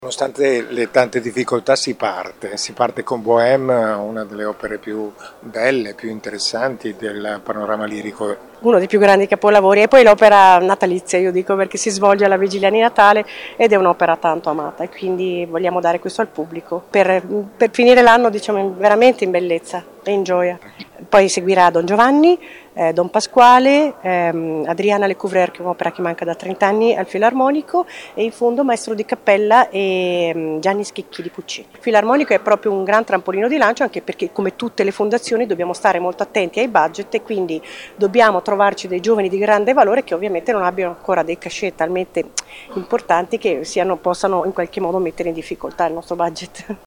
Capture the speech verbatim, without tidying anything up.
Nonostante le tante difficoltà si parte, si parte con Bohème, una delle opere più belle, più interessanti del panorama lirico. Uno dei più grandi capolavori, e poi l'opera natalizia, io dico, perché si svolge alla vigilia di Natale ed è un'opera tanto amata e quindi vogliamo dare questo al pubblico per, per finire l'anno, diciamo, veramente in bellezza e in gioia. Poi seguirà Don Giovanni, eh, Don Pasquale, ehm, Adriana Lecouvreur, che è un'opera che manca da trenta anni al Filarmonico, e in fondo Maestro di Cappella e um, Gianni Schicchi di Puccini. Il Filarmonico è proprio un gran trampolino di lancio, anche perché come tutte le fondazioni dobbiamo stare molto attenti ai budget e quindi dobbiamo trovarci dei giovani di grande valore che ovviamente non abbiano ancora dei cachet talmente importanti che siano, possano in qualche modo mettere in difficoltà il nostro budget.